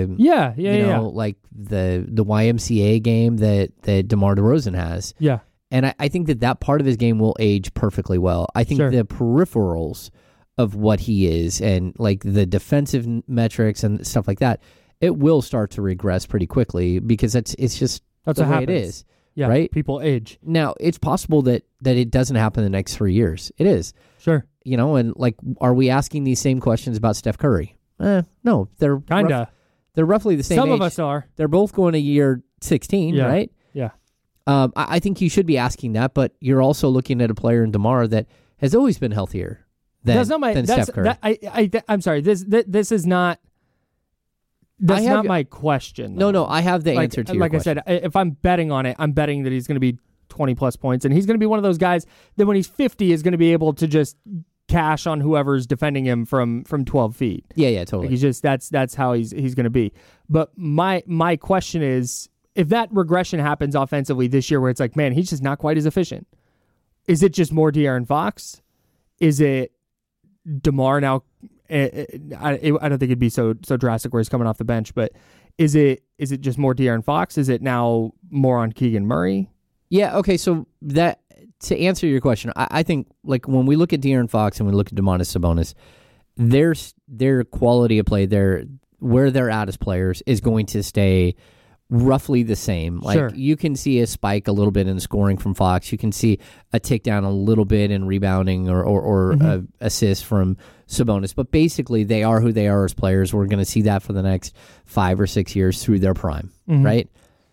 like the YMCA game that DeMar DeRozan has. Yeah. And I think that part of his game will age perfectly well. I think the peripherals of what he is, and like the defensive metrics and stuff like that, it will start to regress pretty quickly, because that's the way it is. Yeah, right? People age. Now, it's possible that it doesn't happen in the next 3 years. It is. Sure. And like, are we asking these same questions about Steph Curry? No, they're they're roughly the same Some age. of us are. They're both going to year 16, right? Yeah. I think you should be asking that, but you're also looking at a player in DeMar that has always been healthier than Steph Curry. I'm sorry. This is not... That's not my question. No, I have the answer to your question. Like I said, if I'm betting on it, I'm betting that he's going to be 20-plus points, and he's going to be one of those guys that when he's 50 is going to be able to just cash on whoever's defending him from 12 feet. Yeah, totally. Like that's how he's going to be. But my question is, if that regression happens offensively this year, where it's like, man, he's just not quite as efficient, is it just more De'Aaron Fox? Is it DeMar now? I don't think it'd be so drastic where he's coming off the bench, but is it just more De'Aaron Fox? Is it now more on Keegan Murray? Yeah, okay, so that, to answer your question, I think, like, when we look at De'Aaron Fox and we look at Domantas Sabonis, their quality of play, where they're at as players is going to stay roughly the same. Like, you can see a spike a little bit in scoring from Fox. You can see a tick down a little bit in rebounding or assist from Sabonis. But basically, they are who they are as players. We're going to see that for the next 5 or 6 years through their prime, right?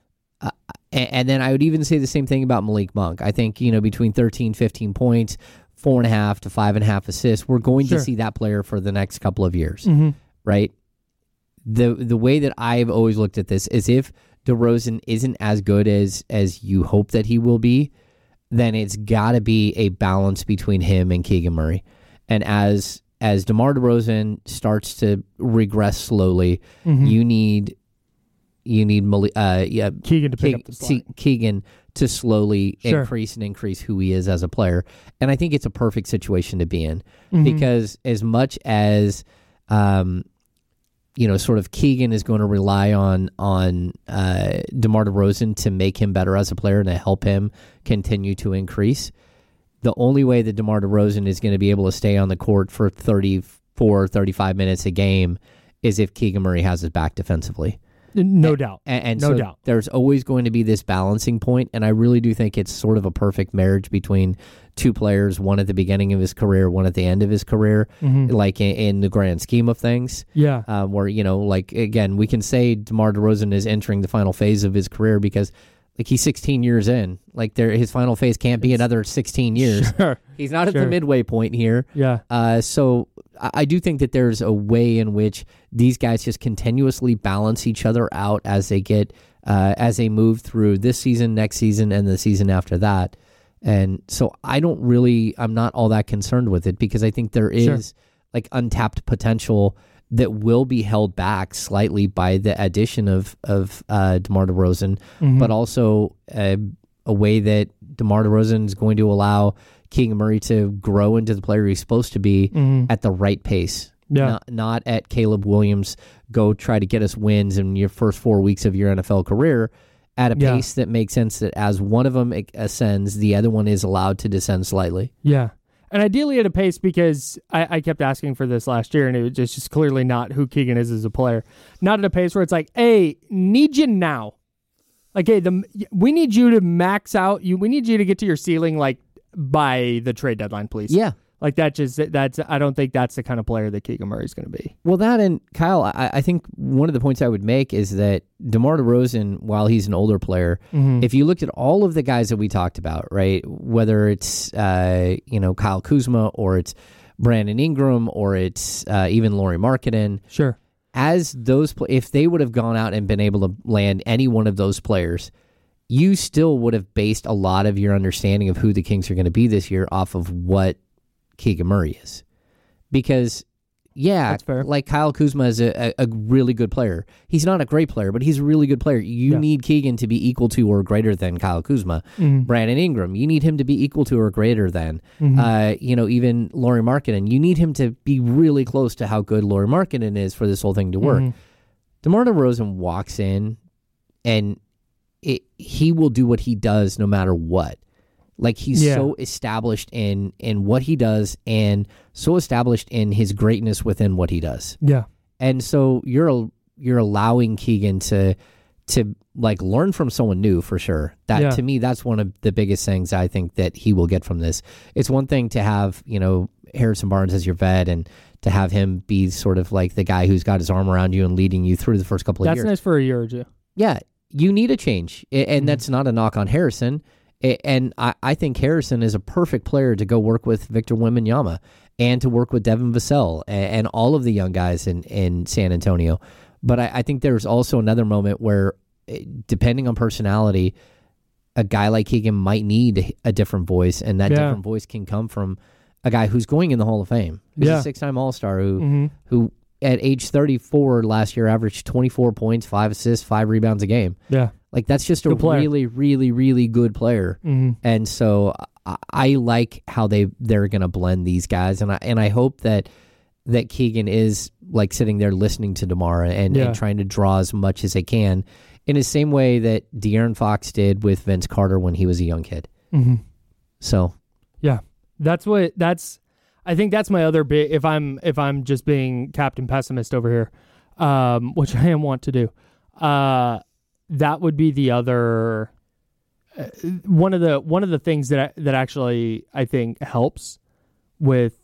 And then I would even say the same thing about Malik Monk. I think, between 13, 15 points, 4.5 to 5.5 assists, we're going to see that player for the next couple of years, right? The way that I've always looked at this is, if DeRozan isn't as good as you hope that he will be, then it's got to be a balance between him and Keegan Murray. And as DeMar DeRozan starts to regress slowly, you need Keegan to pick up the slack. Keegan to slowly increase who he is as a player. And I think it's a perfect situation to be in, because as much as sort of Keegan is going to rely on DeMar DeRozan to make him better as a player and to help him continue to increase. The only way that DeMar DeRozan is going to be able to stay on the court for 34, 35 minutes a game is if Keegan Murray has his back defensively. No doubt. And no doubt. There's always going to be this balancing point, and I really do think it's sort of a perfect marriage between two players, one at the beginning of his career, one at the end of his career, like in the grand scheme of things. Yeah. Where, again, we can say DeMar DeRozan is entering the final phase of his career because, like, he's 16 years in. Like, his final phase can't be another 16 years. Sure. He's not at the midway point here. Yeah. So I do think that there's a way in which these guys just continuously balance each other out as they move through this season, next season, and the season after that. And so I'm not all that concerned with it, because I think there is like untapped potential that will be held back slightly by the addition of DeMar DeRozan, but also a way that DeMar DeRozan is going to allow Keegan Murray to grow into the player he's supposed to be at the right pace. Yeah. Not at Caleb Williams, go try to get us wins in your first 4 weeks of your NFL career, at a pace that makes sense, that as one of them ascends, the other one is allowed to descend slightly. Yeah. And ideally at a pace, because I kept asking for this last year, and it was just clearly not who Keegan is as a player. Not at a pace where it's like, hey, need you now. Like, hey, we need you to max out. We need you to get to your ceiling, like, by the trade deadline, please. Yeah. Like, I don't think that's the kind of player that Keegan Murray is going to be. Well, that, and Kyle, I think one of the points I would make is that DeMar DeRozan, while he's an older player, if you looked at all of the guys that we talked about, right, whether it's Kyle Kuzma or it's Brandon Ingram or it's even Lauri Markkanen, sure, as those if they would have gone out and been able to land any one of those players, you still would have based a lot of your understanding of who the Kings are going to be this year off of what Keegan Murray is. Because, yeah, that's fair. Like Kyle Kuzma is a really good player. He's not a great player, but he's a really good player. You need Keegan to be equal to or greater than Kyle Kuzma. Brandon Ingram, you need him to be equal to or greater than. Even Lauri Markkanen, you need him to be really close to how good Lauri Markkanen is for this whole thing to work. DeMar DeRozan walks in, and he will do what he does no matter what. Like, he's so established in what he does and so established in his greatness within what he does. Yeah. And so you're allowing Keegan to like learn from someone new for sure. That to me, that's one of the biggest things I think that he will get from this. It's one thing to have, Harrison Barnes as your vet and to have him be sort of like the guy who's got his arm around you and leading you through the first couple of years. That's nice for a year or two. Yeah. You need a change. And that's not a knock on Harrison. And I think Harrison is a perfect player to go work with Victor Wembanyama and to work with Devin Vassell and all of the young guys in San Antonio. But I think there's also another moment where, depending on personality, a guy like Keegan might need a different voice, and that different voice can come from a guy who's going in the Hall of Fame. He's a six-time All-Star who at age 34 last year averaged 24 points, 5 assists, 5 rebounds a game. Yeah. Like, that's just a really, really, really good player. And so I like how they're going to blend these guys. And I hope that Keegan is, like, sitting there listening to DeMar and trying to draw as much as they can in the same way that De'Aaron Fox did with Vince Carter when he was a young kid. So. Yeah. I think that's my other bit, if I'm just being Captain Pessimist over here, which I am want to do. That would be the other one of the things that actually I think helps with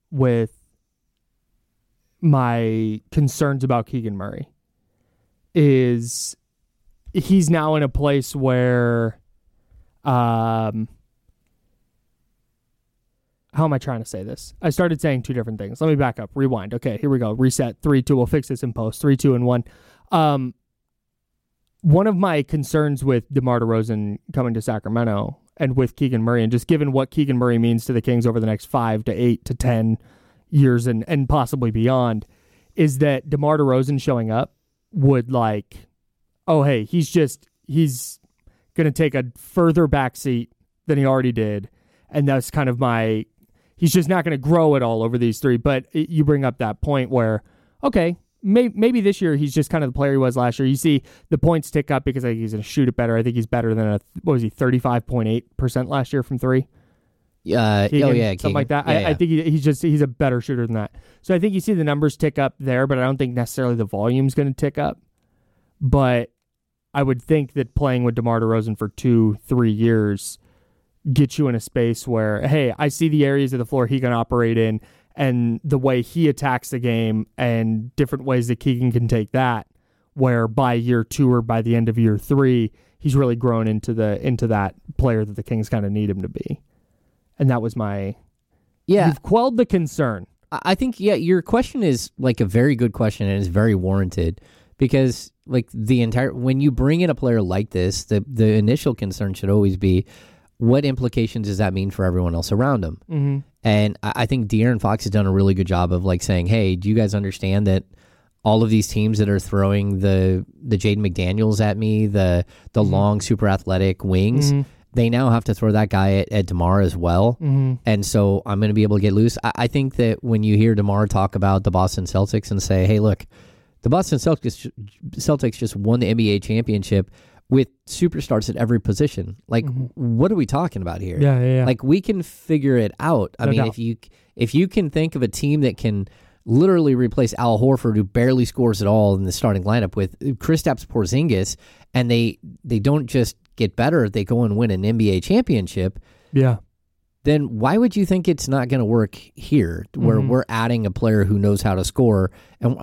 my concerns about Keegan Murray is he's now in a place where how am I trying to say this? I started saying two different things. Let me back up. Rewind. Okay, here we go. Reset. 3, 2. We'll fix this in post. 3, 2, and 1. One of my concerns with DeMar DeRozan coming to Sacramento and with Keegan Murray, and just given what Keegan Murray means to the Kings over the next 5 to 8 to 10 years and possibly beyond, is that DeMar DeRozan showing up would he's going to take a further backseat than he already did. And that's kind of he's just not going to grow at all over these 3. But you bring up that point where, okay, maybe this year he's just kind of the player he was last year. You see the points tick up because I think he's going to shoot it better. I think he's better than 35.8% last year from 3. Keegan, something like that. Yeah, I think he's a better shooter than that. So I think you see the numbers tick up there, but I don't think necessarily the volume's going to tick up. But I would think that playing with DeMar DeRozan for 2-3 years gets you in a space where, hey, I see the areas of the floor he can operate in and the way he attacks the game and different ways that Keegan can take that, where by year 2 or by the end of year 3, he's really grown into that player that the Kings kind of need him to be. And that was you've quelled the concern. I think, your question is like a very good question and is very warranted because like when you bring in a player like this, the initial concern should always be, what implications does that mean for everyone else around him? And I think De'Aaron Fox has done a really good job of like saying, hey, do you guys understand that all of these teams that are throwing the Jaden McDaniels at me, the long, super athletic wings, they now have to throw that guy at DeMar as well. And so I'm going to be able to get loose. I think that when you hear DeMar talk about the Boston Celtics and say, hey, look, the Boston Celtics just won the NBA championship with superstars at every position. Like, what are we talking about here? Yeah. Like, we can figure it out. I mean, if you can think of a team that can literally replace Al Horford, who barely scores at all in the starting lineup, with Kristaps Porzingis, and they don't just get better, they go and win an NBA championship. Yeah. Then why would you think it's not going to work here, where we're adding a player who knows how to score? And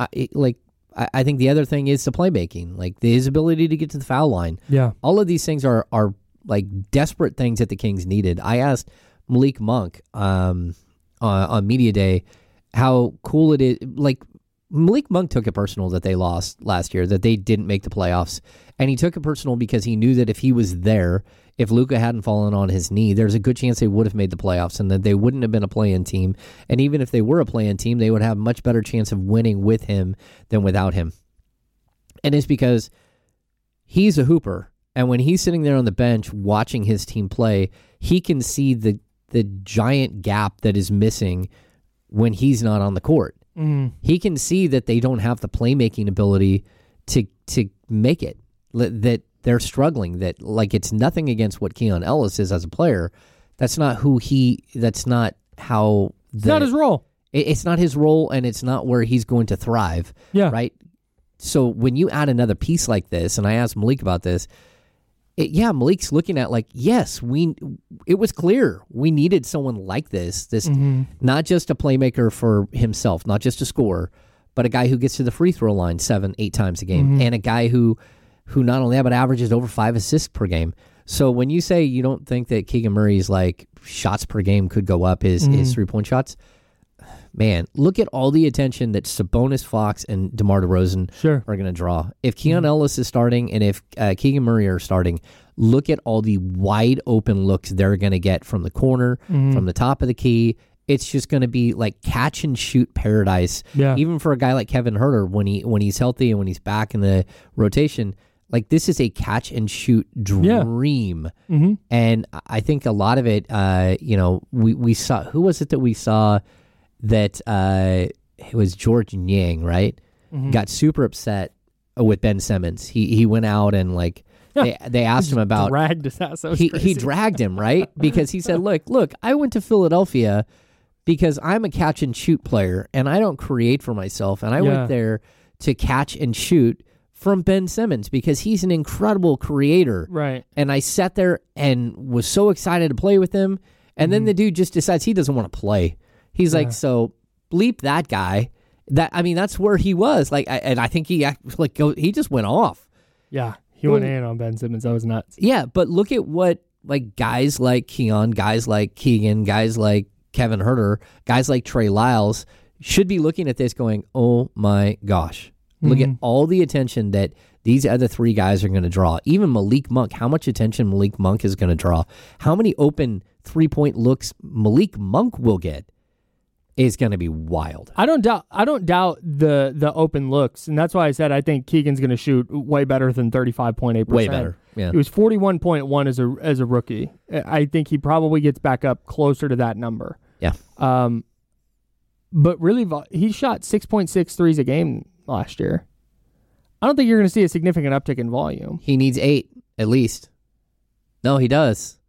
I think the other thing is the playmaking, like his ability to get to the foul line. Yeah. All of these things are like desperate things that the Kings needed. I asked Malik Monk on Media Day how cool it is. Like, Malik Monk took it personal that they lost last year, that they didn't make the playoffs. And he took it personal because he knew that if he was there, if Luka hadn't fallen on his knee, there's a good chance they would have made the playoffs and that they wouldn't have been a play-in team. And even if they were a play-in team, they would have a much better chance of winning with him than without him. And it's because he's a hooper. And when he's sitting there on the bench watching his team play, he can see the giant gap that is missing when he's not on the court. He can see that they don't have the playmaking ability to make it, that they're struggling, that like it's nothing against what Keon Ellis is as a player. That's not that's not how It's not his role. It's not his role, and it's not where he's going to thrive. Yeah. Right? So when you add another piece like this, and I asked Malik about this, Malik's looking at like, yes, it was clear we needed someone like this, not just a playmaker for himself, not just a scorer, but a guy who gets to the free throw line 7-8 times a game, and a guy who not only that, but averages over 5 assists per game. So when you say you don't think that Keegan Murray's like shots per game could go up, his 3-point shots, man, look at all the attention that Sabonis, Fox, and DeMar DeRozan are going to draw. If Keon Ellis is starting and if Keegan Murray are starting, look at all the wide open looks they're going to get from the corner, from the top of the key. It's just going to be like catch and shoot paradise. Yeah. Even for a guy like Kevin Huerter, when he's healthy and when he's back in the rotation, like this is a catch and shoot dream. And I think a lot of it, we saw, who was it that we saw that it was George Niang, right? Got super upset with Ben Simmons. He went out and like they asked him about dragged his ass. He dragged him, right? Because he said, look, I went to Philadelphia because I'm a catch and shoot player and I don't create for myself, and I went there to catch and shoot from Ben Simmons because he's an incredible creator. Right. And I sat there and was so excited to play with him, and then the dude just decides he doesn't want to play. He's like, so bleep that guy. That's where he was. Like, I think he just went off. Yeah, he went in on Ben Simmons. That was nuts. Yeah, but look at what like guys like Keon, guys like Keegan, guys like Kevin Huerter, guys like Trey Lyles should be looking at this, going, "Oh my gosh!" Look at all the attention that these other three guys are going to draw. Even Malik Monk, how much attention Malik Monk is going to draw? How many open 3-point looks Malik Monk will get is going to be wild. I don't doubt the open looks, and that's why I said I think Keegan's going to shoot way better than 35.8%. Way better. Yeah. He was 41.1 as a rookie. I think he probably gets back up closer to that number. Yeah. But really, he shot 6.6 threes a game last year. I don't think you're going to see a significant uptick in volume. He needs 8 at least. No, he does.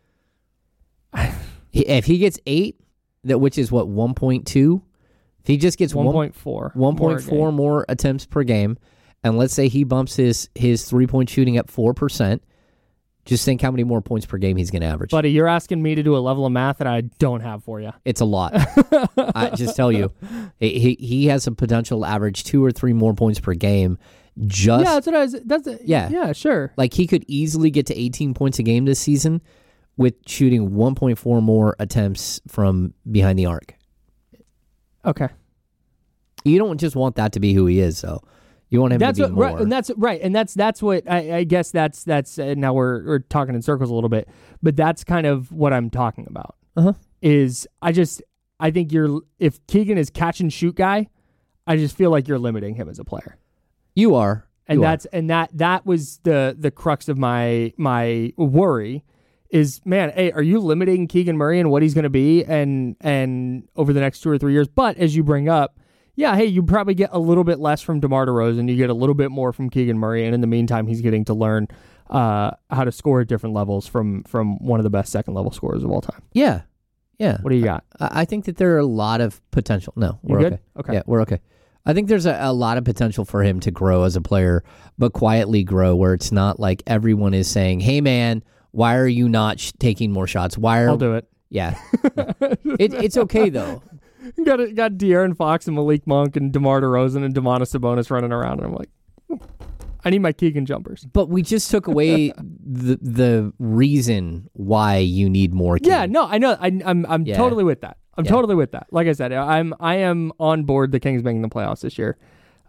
If he gets 8, which is what, 1.2? If he just gets 1.4 more attempts per game, and let's say he bumps his 3-point shooting up 4%, just think how many more points per game he's going to average. Buddy, you're asking me to do a level of math that I don't have for you. It's a lot. I just tell you, he has some potential to average 2 or 3 more points per game. That's what I was. Yeah, sure. Like he could easily get to 18 points a game this season with shooting 1.4 more attempts from behind the arc. Okay. You don't just want that to be who he is, though. You want him to be more. Right, and that's right, and that's what I guess that's now we're talking in circles a little bit, but that's kind of what I'm talking about. Is I think if Keegan is catch and shoot guy, I just feel like you're limiting him as a player. You are, and that was the crux of my worry. Is, man, hey, are you limiting Keegan Murray and what he's going to be and over the next 2 or 3 years? But as you bring up, yeah, hey, you probably get a little bit less from DeMar DeRozan. You get a little bit more from Keegan Murray. And in the meantime, he's getting to learn how to score at different levels from one of the best second-level scorers of all time. Yeah. Yeah. What do you got? I think that there are a lot of potential. No, we're good? okay. Okay. Yeah, we're okay. I think there's a lot of potential for him to grow as a player, but quietly grow where it's not like everyone is saying, hey, man, why are you not taking more shots? I'll do it. Yeah. It's okay, though. Got De'Aaron Fox and Malik Monk and DeMar DeRozan and Domantas Sabonis running around, and I'm like, I need my Keegan jumpers. But we just took away the reason why you need more Keegan. Yeah, no, I know. I'm totally with that. I'm totally with that. Like I said, I am on board the Kings making the playoffs this year.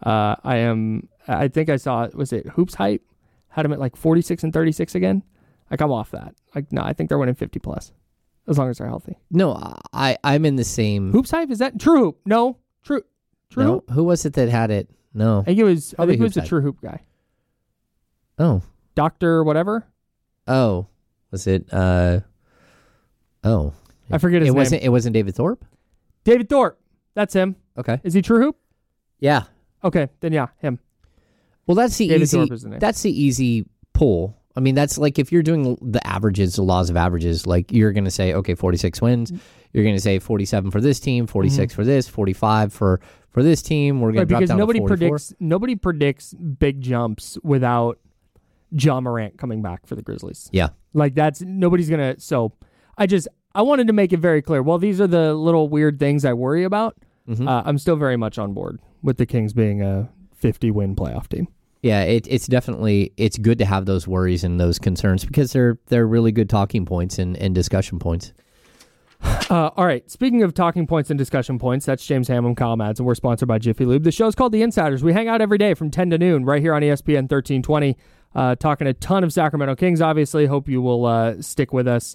I think I saw, was it Hoops Hype had them at like 46 and 36 again. Like, I'm off that. Like, no, I think they're winning 50 plus as long as they're healthy. No, I'm in the same. Hoops Hype, is that True Hoop? No, True No, Hoop. who was it that had it? No, I think it was Hoops the Hype. True Hoop guy. Oh, Dr. whatever. Oh, was it? I forget his name. It wasn't David Thorpe. David Thorpe. That's him. Okay. Is he True Hoop? Yeah. Okay, then yeah, him. Well, that's the David easy. Thorpe is the name. That's the easy pull. I mean, that's like if you're doing the averages, the laws of averages. Like you're going to say, okay, 46 wins. You're going to say 47 for this team, 46 for this, 45 for this team. We're going to drop down to 44. Nobody predicts big jumps without John Morant coming back for the Grizzlies. Yeah. Like nobody's going to. So I wanted to make it very clear. Well, these are the little weird things I worry about. Mm-hmm. I'm still very much on board with the Kings being a 50-win playoff team. Yeah, it's definitely, it's good to have those worries and those concerns because they're really good talking points and discussion points. All right, speaking of talking points and discussion points, that's James Ham and Kyle Madsen. We're sponsored by Jiffy Lube. The show's called The Insiders. We hang out every day from 10 to noon right here on ESPN 1320, talking a ton of Sacramento Kings, obviously. Hope you will stick with us.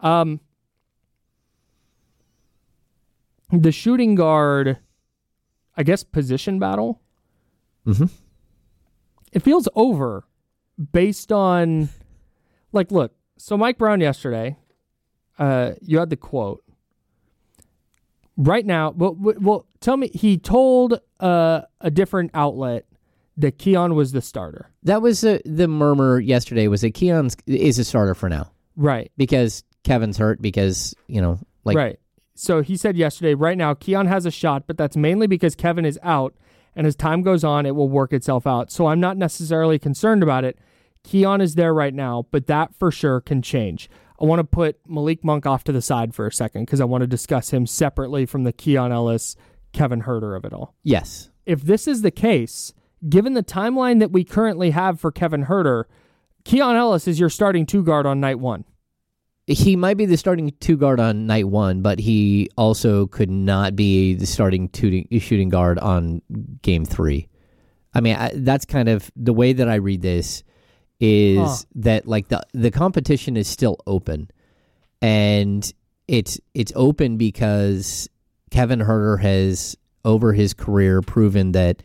The shooting guard, I guess, position battle. Mm-hmm. It feels over based on, like, look, so Mike Brown yesterday, you had the quote. Right now, well, tell me, he told a different outlet that Keon was the starter. That was the murmur yesterday, was that Keon is a starter for now. Right. Because Kevin's hurt, because, Right. So he said yesterday, right now, Keon has a shot, but that's mainly because Kevin is out. And as time goes on, it will work itself out. So I'm not necessarily concerned about it. Keon is there right now, but that for sure can change. I want to put Malik Monk off to the side for a second because I want to discuss him separately from the Keon Ellis, Kevin Huerter of it all. Yes. If this is the case, given the timeline that we currently have for Kevin Huerter, Keon Ellis is your starting two guard on night one. He might be the starting two guard on night one, but he also could not be the starting shooting guard on game 3. I mean, that's kind of the way that I read this is that like the competition is still open, and it's open because Kevin Huerter has over his career proven that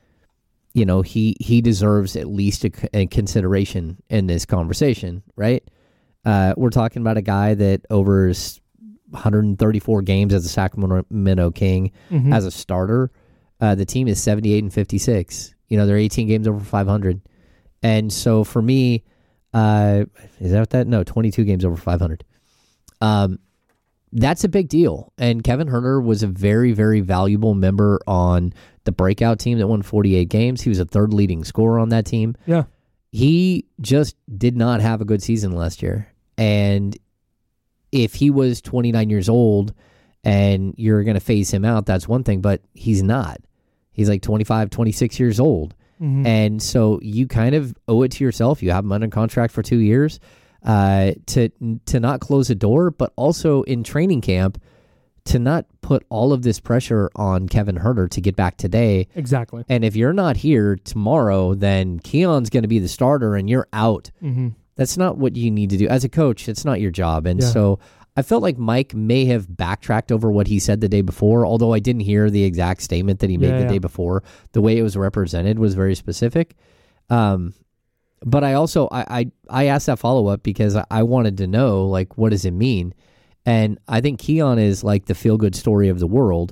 he deserves at least a consideration in this conversation, right? We're talking about a guy that over his 134 games as a Sacramento King as a starter, the team is 78 and 56. They're 18 games over 500. And so for me, is that that? No, 22 games over 500. That's a big deal. And Kevin Huerter was a very, very valuable member on the breakout team that won 48 games. He was a third leading scorer on that team. Yeah. He just did not have a good season last year. And if he was 29 years old and you're going to phase him out, that's one thing, but he's not. He's like 25, 26 years old. Mm-hmm. And so you kind of owe it to yourself. You have him under contract for 2 years to not close the door, but also in training camp to not put all of this pressure on Kevin Huerter to get back today. Exactly. And if you're not here tomorrow, then Keon's going to be the starter and you're out. Mm-hmm. That's not what you need to do. As a coach, it's not your job. And so I felt like Mike may have backtracked over what he said the day before, although I didn't hear the exact statement that he made the day before. The way it was represented was very specific. But I also, I asked that follow-up because I wanted to know, like, what does it mean? And I think Keon is like the feel-good story of the world.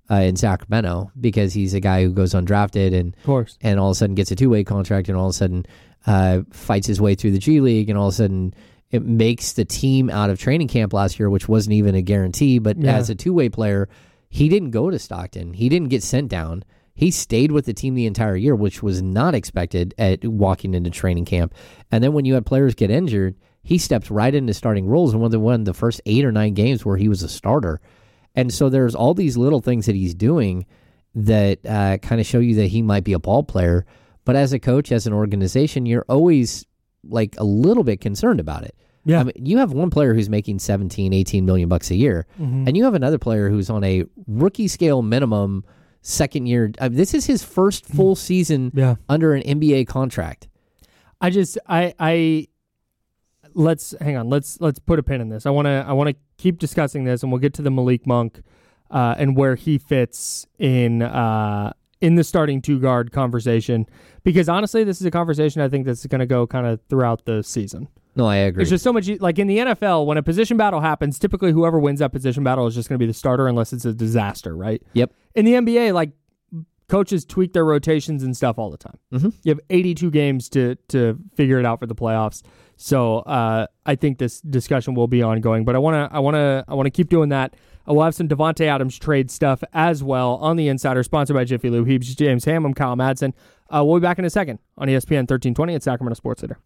in Sacramento because he's a guy who goes undrafted and Of course. and all of a sudden gets a two-way contract and all of a sudden fights his way through the G League and all of a sudden it makes the team out of training camp last year, which wasn't even a guarantee. But as a two-way player, he didn't go to Stockton. He didn't get sent down. He stayed with the team the entire year, which was not expected at walking into training camp. And then when you had players get injured, he stepped right into starting roles and won the first 8 or 9 games where he was a starter. And so there's all these little things that he's doing that kind of show you that he might be a ball player. But as a coach, as an organization, you're always like a little bit concerned about it. Yeah. I mean, you have one player who's making 17, 18 million bucks a year, and you have another player who's on a rookie scale minimum second year. This is his first full season under an NBA contract. Let's hang on. Let's put a pin in this. I want to keep discussing this, and we'll get to the Malik Monk and where he fits in the starting two guard conversation. Because honestly, this is a conversation I think that's going to go kind of throughout the season. No, I agree. There's just so much, like in the NFL, when a position battle happens, typically whoever wins that position battle is just going to be the starter unless it's a disaster, right? Yep. In the NBA, like coaches tweak their rotations and stuff all the time. Mm-hmm. You have 82 games to figure it out for the playoffs. So I think this discussion will be ongoing, but I want to keep doing that. We'll have some Devontae Adams trade stuff as well on the Insider, sponsored by Jiffy Lube. He's James Ham. I'm Kyle Madsen. We'll be back in a second on ESPN 1320 at Sacramento Sports Leader.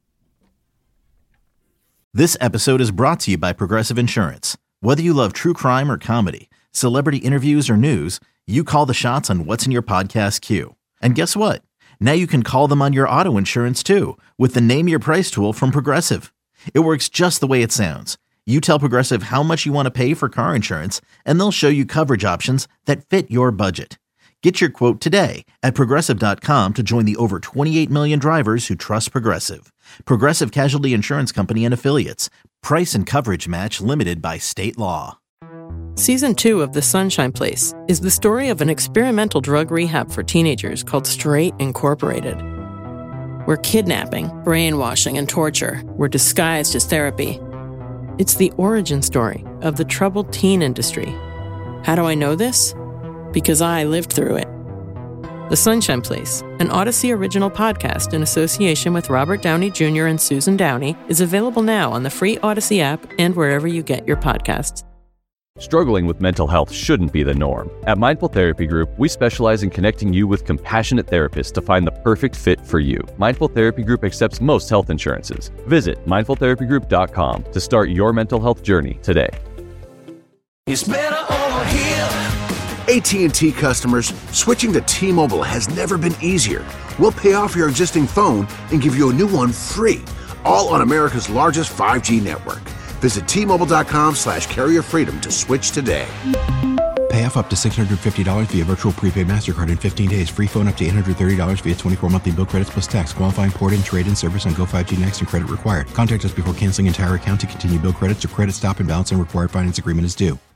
This episode is brought to you by Progressive Insurance. Whether you love true crime or comedy, celebrity interviews or news, you call the shots on what's in your podcast queue. And guess what? Now you can call them on your auto insurance too with the Name Your Price tool from Progressive. It works just the way it sounds. You tell Progressive how much you want to pay for car insurance, and they'll show you coverage options that fit your budget. Get your quote today at Progressive.com to join the over 28 million drivers who trust Progressive. Progressive Casualty Insurance Company and Affiliates. Price and coverage match limited by state law. Season 2 of The Sunshine Place is the story of an experimental drug rehab for teenagers called Straight Incorporated, where kidnapping, brainwashing, and torture were disguised as therapy. It's the origin story of the troubled teen industry. How do I know this? Because I lived through it. The Sunshine Place, an Odyssey original podcast in association with Robert Downey Jr. and Susan Downey, is available now on the free Odyssey app and wherever you get your podcasts. Struggling with mental health shouldn't be the norm. At Mindful Therapy Group, we specialize in connecting you with compassionate therapists to find the perfect fit for you. Mindful Therapy Group accepts most health insurances. Visit mindfultherapygroup.com to start your mental health journey today. It's better over here. AT&T customers, switching to T-Mobile has never been easier. We'll pay off your existing phone and give you a new one free, all on America's largest 5G network. Visit T-Mobile.com/carrierfreedom to switch today. Pay off up to $650 via virtual prepaid MasterCard in 15 days. Free phone up to $830 via 24 monthly bill credits plus tax. Qualifying port-in, trade-in service on Go 5G Next and credit required. Contact us before canceling entire account to continue bill credits or credit stop and balance and required finance agreement is due.